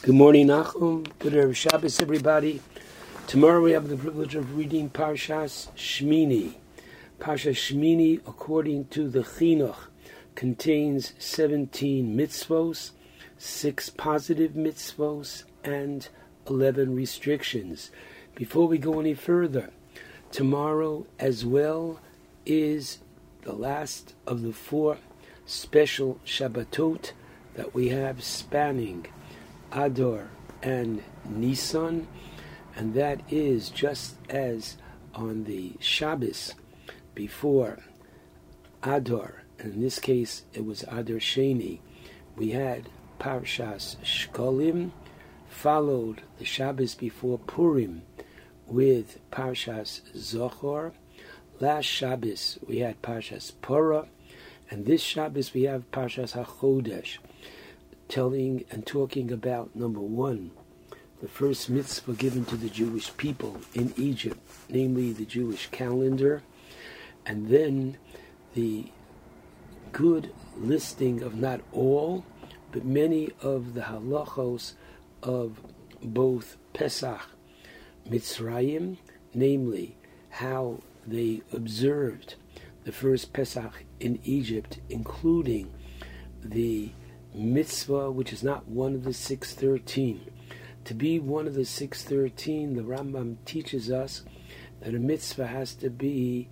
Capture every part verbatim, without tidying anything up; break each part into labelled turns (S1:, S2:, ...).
S1: Good morning, Nachum. Good Erev Shabbos, everybody. Tomorrow we have the privilege of reading Parshas Shmini. Parshas Shmini, according to the Chinuch, contains seventeen mitzvos, six positive mitzvos, and eleven restrictions. Before we go any further, tomorrow as well is the last of the four special Shabbatot that we have spanning Adar and Nisan, and that is just as on the Shabbos before Adar, and in this case it was Adar Sheni, we had Parshas Shkolim, followed the Shabbos before Purim with Parshas Zohar. Last Shabbos we had Parshas Porah, and this Shabbos we have Parshas HaChodesh, telling and talking about, number one, the first mitzvah given to the Jewish people in Egypt, namely the Jewish calendar, and then the good listing of not all, but many of the halachos of both Pesach Mitzrayim, namely how they observed the first Pesach in Egypt, including the mitzvah, which is not one of the six thirteen. To be one of the six thirteen, the Rambam teaches us that a mitzvah has to be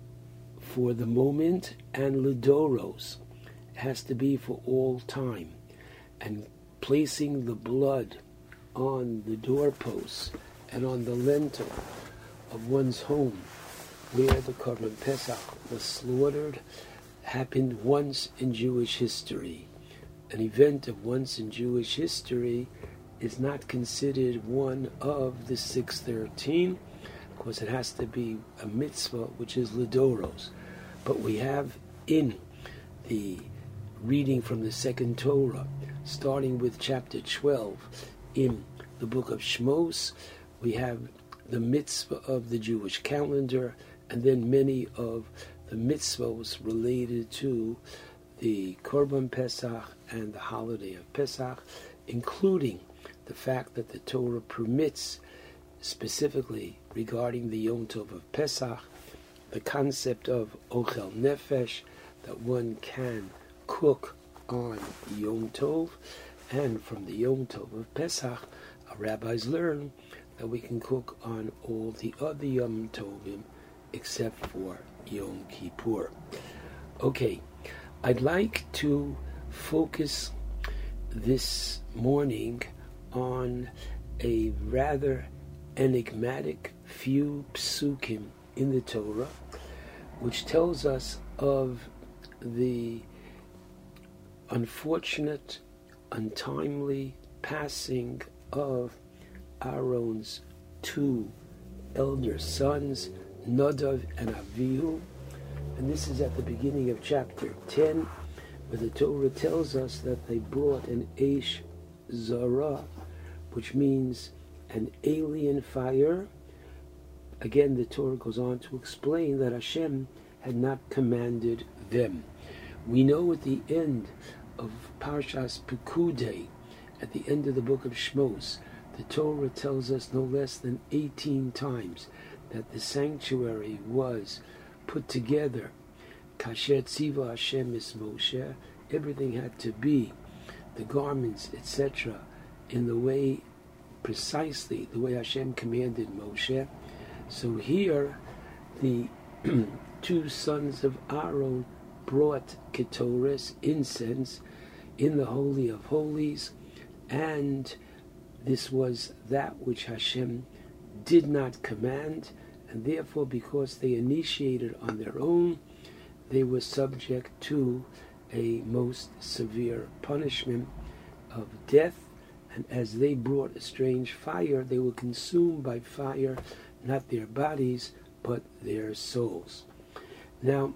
S1: for the moment and lidoros. It has to be for all time. And placing the blood on the doorposts and on the lintel of one's home where the Korban Pesach was slaughtered happened once in Jewish history. An event of once in Jewish history is not considered one of the six thirteen, because it has to be a mitzvah which is lidoros. But we have in the reading from the second Torah, starting with chapter twelve in the book of Shmos, we have the mitzvah of the Jewish calendar, and then many of the mitzvahs related to the Korban Pesach and the holiday of Pesach, including the fact that the Torah permits, specifically regarding the Yom Tov of Pesach, the concept of Ochel Nefesh, that one can cook on Yom Tov, and from the Yom Tov of Pesach, our rabbis learn that we can cook on all the other Yom Tovim except for Yom Kippur. Okay. I'd like to focus this morning on a rather enigmatic few psukim in the Torah, which tells us of the unfortunate, untimely passing of Aaron's two elder sons, Nadav and Avihu. And this is at the beginning of chapter ten, where the Torah tells us that they brought an Eish Zara, which means an alien fire. Again, the Torah goes on to explain that Hashem had not commanded them. We know at the end of Parshas Pekudei, at the end of the book of Shmos, the Torah tells us no less than eighteen times that the sanctuary was put together. Kasher Tziva Hashem is Moshe. Everything had to be, the garments, et cetera, in the way, precisely the way Hashem commanded Moshe. So here, the two sons of Aaron brought ketores, incense, in the Holy of Holies, and this was that which Hashem did not command, and therefore, because they initiated on their own, they were subject to a most severe punishment of death. And as they brought a strange fire, they were consumed by fire, not their bodies, but their souls. Now,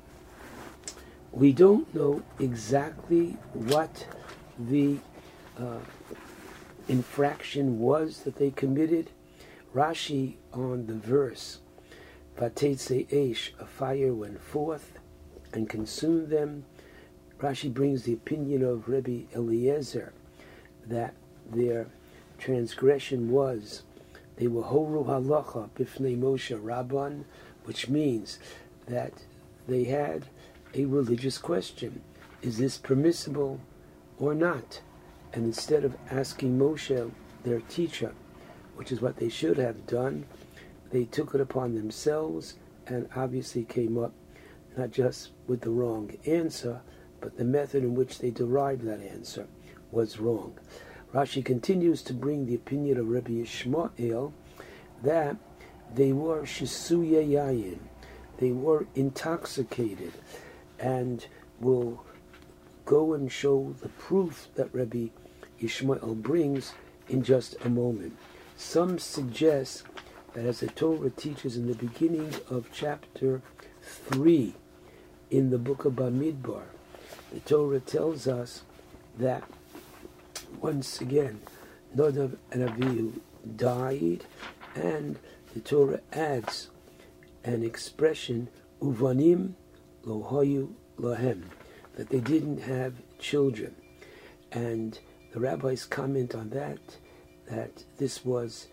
S1: we don't know exactly what the uh, infraction was that they committed. Rashi, on the verse, Vatetze Eish, a fire went forth and consumed them. Rashi brings the opinion of Rebbe Eliezer that there transgression was they were horu halacha bifnei Moshe Rabban, which means that they had a religious question. Is this permissible or not? And instead of asking Moshe, their teacher, which is what they should have done, they took it upon themselves and obviously came up not just with the wrong answer, but the method in which they derived that answer was wrong. Rashi continues to bring the opinion of Rabbi Yishmael that they were shisuya yayin, they were intoxicated, and will go and show the proof that Rabbi Yishmael brings in just a moment. Some suggest that, as the Torah teaches in the beginning of chapter three in the book of Bamidbar, the Torah tells us that once again Nadav and Avihu died, and the Torah adds an expression, uvanim lo hayu lahem, that they didn't have children. And the rabbis comment on that, that this was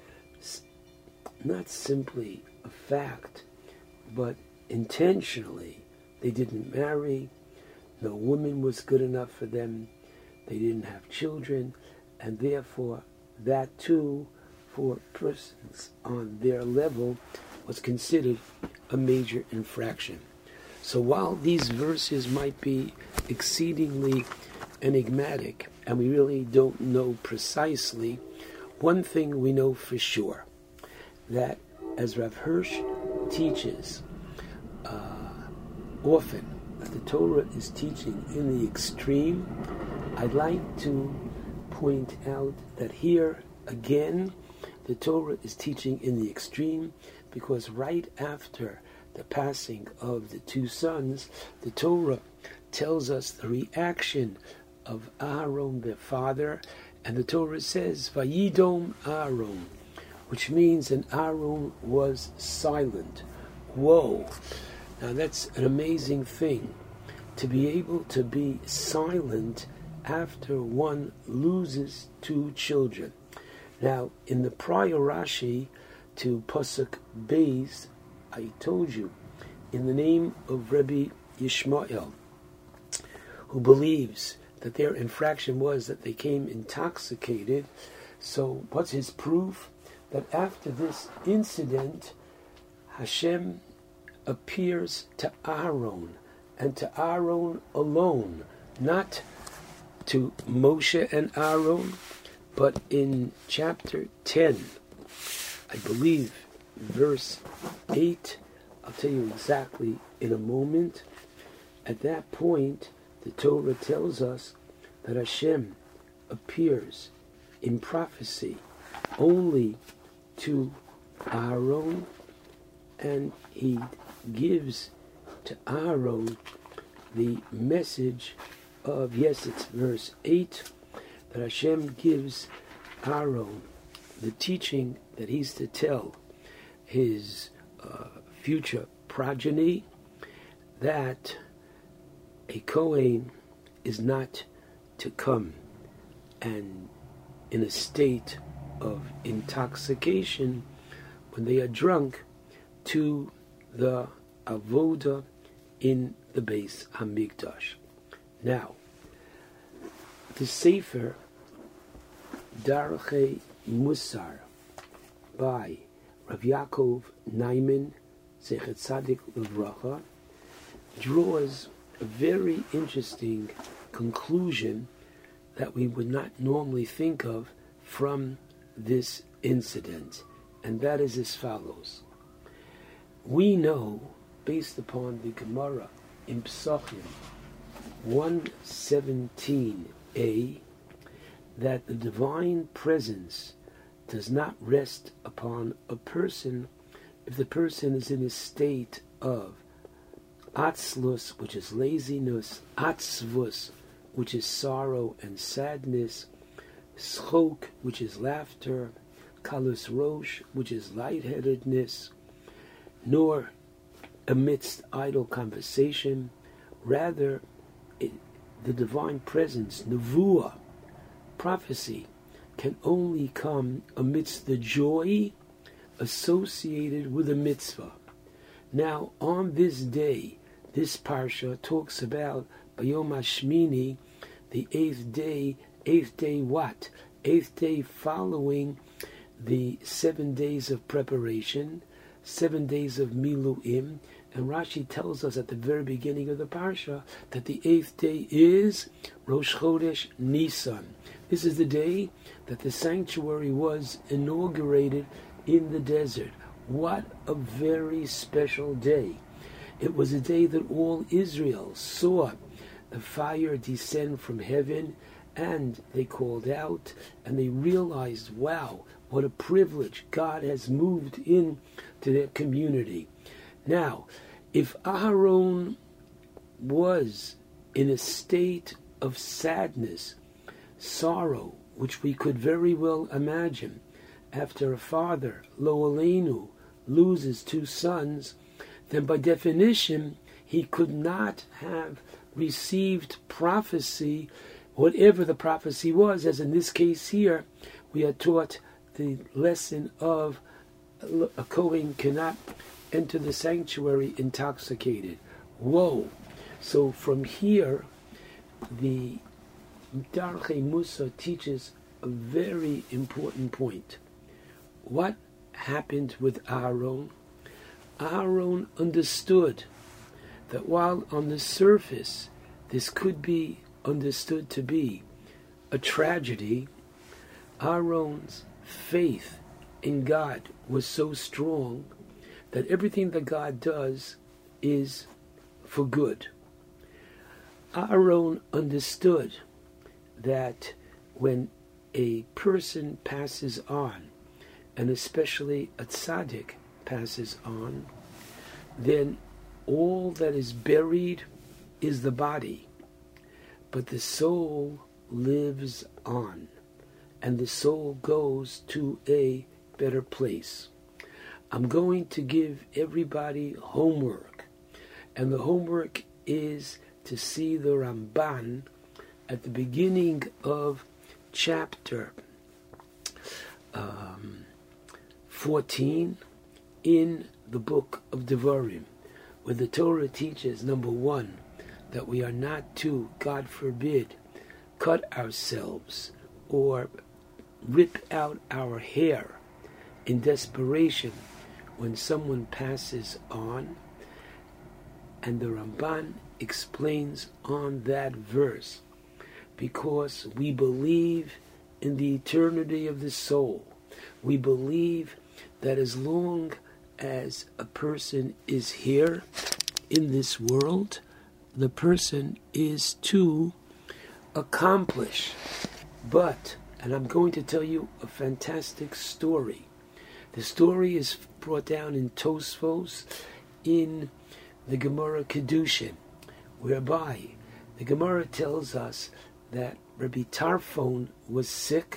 S1: not simply a fact, but intentionally they didn't marry, no woman was good enough for them, they didn't have children, and therefore that too, for persons on their level, was considered a major infraction. So while these verses might be exceedingly enigmatic, and we really don't know precisely, one thing we know for sure, that as Rav Hirsch teaches uh, often, that the Torah is teaching in the extreme, I'd like to point out that here again, the Torah is teaching in the extreme, because right after the passing of the two sons, the Torah tells us the reaction of Aaron, their father, and the Torah says, Vayidom Aaron, which means that Aaron was silent. Whoa! Now that's an amazing thing, to be able to be silent after one loses two children. Now, in the prior Rashi to Pasuk Beis, I told you, in the name of Rabbi Yishmael, who believes that their infraction was that they came intoxicated. So what's his proof? That after this incident, Hashem appears to Aaron, and to Aaron alone, not to Moshe and Aaron, but in chapter ten, I believe, verse eight, I'll tell you exactly in a moment. At that point, the Torah tells us that Hashem appears in prophecy only to Aaron, and he gives to Aaron the message of, yes, it's verse eight, that Hashem gives Aaron the teaching that he's to tell his uh, future progeny, that a Kohen is not to come and in a state of intoxication when they are drunk to the avoda in the Beis Hamikdash. Now, the Sefer Darchei Musar by Rav Yaakov Naiman Zechet Tzadik Livracha draws a very interesting conclusion that we would not normally think of from this incident, and that is as follows. We know, based upon the Gemara in Psachim one seventeen a, that the divine presence does not rest upon a person if the person is in a state of atzlus, which is laziness, atzvus, which is sorrow and sadness, schok, which is laughter, kalus rosh, which is lightheadedness, nor amidst idle conversation. Rather, it, the divine presence, nevuah, prophecy, can only come amidst the joy associated with a mitzvah. Now, on this day, this parsha talks about Bayom HaShmini, the eighth day. Eighth day what? Eighth day following the seven days of preparation, seven days of Miluim. And Rashi tells us at the very beginning of the parsha that the eighth day is Rosh Chodesh Nisan. This is the day that the sanctuary was inaugurated in the desert. What a very special day. It was a day that all Israel saw the fire descend from heaven, and they called out and they realized, wow, what a privilege. God has moved in to their community. Now, if Aharon was in a state of sadness, sorrow, which we could very well imagine, after a father, Lo Aleinu, loses two sons, then by definition, he could not have received prophecy, whatever the prophecy was, as in this case here, we are taught the lesson of a Kohen cannot enter the sanctuary intoxicated. Whoa! So from here, the Darchei Musa teaches a very important point. What happened with Aaron? Aaron understood that while on the surface this could be understood to be a tragedy, Aaron's faith in God was so strong that everything that God does is for good. Aaron understood that when a person passes on, and especially a tzaddik passes on, then all that is buried is the body, but the soul lives on, and the soul goes to a better place. I'm going to give everybody homework, and the homework is to see the Ramban at the beginning of chapter um, fourteen in the book of Devarim, where the Torah teaches, number one, that we are not to, God forbid, cut ourselves or rip out our hair in desperation when someone passes on. And the Ramban explains on that verse, because we believe in the eternity of the soul. We believe that as long as a person is here in this world, the person is to accomplish. But, and I'm going to tell you a fantastic story. The story is brought down in Tosfos in the Gemara Kedushin, whereby the Gemara tells us that Rabbi Tarfon was sick,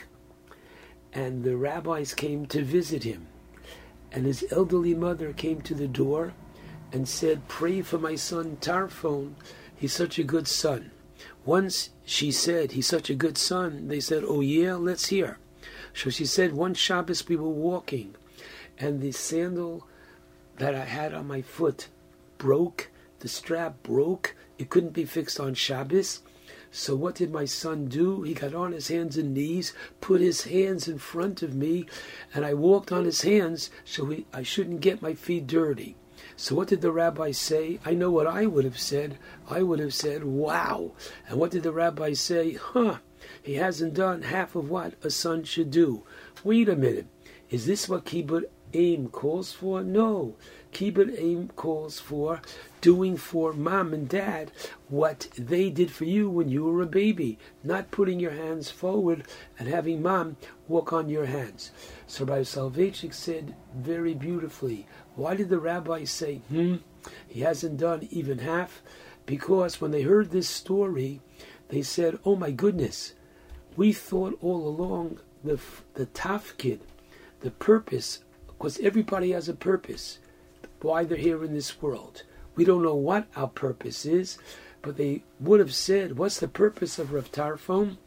S1: and the rabbis came to visit him. And his elderly mother came to the door and said, "Pray for my son Tarfon. He's such a good son." Once she said, "He's such a good son," they said, "Oh yeah, let's hear." So she said, "One Shabbos we were walking, and the sandal that I had on my foot broke. The strap broke. It couldn't be fixed on Shabbos. So what did my son do? He got on his hands and knees, put his hands in front of me, and I walked on his hands so he, I shouldn't get my feet dirty." So what did the rabbi say? I know what I would have said. I would have said, "Wow." And what did the rabbi say? Huh, he hasn't done half of what a son should do. Wait a minute. Is this what Kibbut Aim calls for? No. Kibbut Aim calls for doing for mom and dad what they did for you when you were a baby, not putting your hands forward and having mom walk on your hands. So Rabbi Soloveitchik said very beautifully, why did the rabbi say, hmm, he hasn't done even half? Because when they heard this story, they said, oh my goodness, we thought all along the the tafkid, the purpose, because everybody has a purpose, why they're here in this world. We don't know what our purpose is, but they would have said, what's the purpose of Rav Tarfon?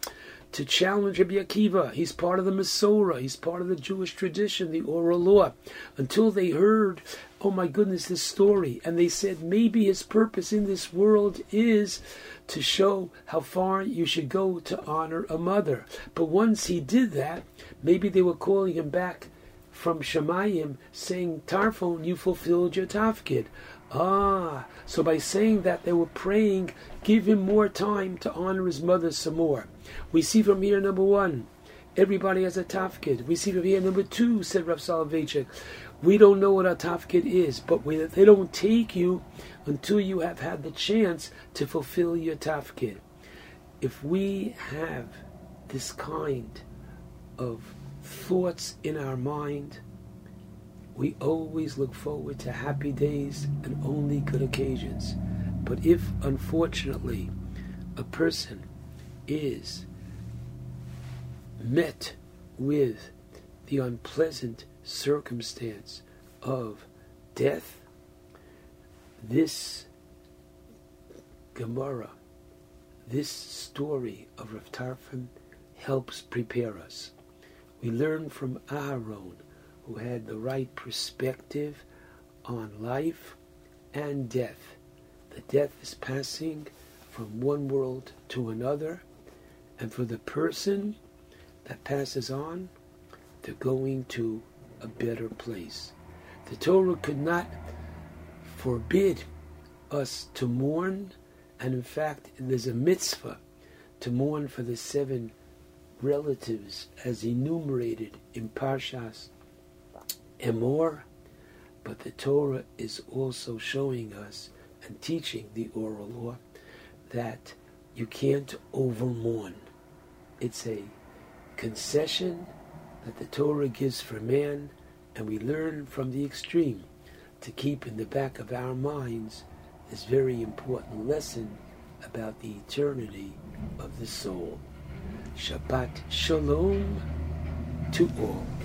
S1: to challenge Rabbi Akiva. He's part of the Masorah. He's part of the Jewish tradition, the oral law. Until they heard, oh my goodness, this story. And they said, maybe his purpose in this world is to show how far you should go to honor a mother. But once he did that, maybe they were calling him back from Shemayim, saying, Tarfon, you fulfilled your tafkid. Ah, so by saying that, they were praying, give him more time to honor his mother some more. We see from here, number one, everybody has a tafkid. We see from here, number two, said Rav Soloveitchik, we don't know what a tafkid is, but we, they don't take you until you have had the chance to fulfill your tafkid. If we have this kind of thoughts in our mind, we always look forward to happy days and only good occasions. But if, unfortunately, a person is met with the unpleasant circumstance of death, this Gemara, this story of Rav Tarfon helps prepare us. We learn from Aharon, who had the right perspective on life and death. The death is passing from one world to another, and for the person that passes on, they're going to a better place. The Torah could not forbid us to mourn, and in fact, there's a mitzvah to mourn for the seven relatives as enumerated in Parshas Emor, but the Torah is also showing us and teaching the oral law that you can't overmourn. It's a concession that the Torah gives for man, and we learn from the extreme to keep in the back of our minds this very important lesson about the eternity of the soul. Shabbat Shalom to all.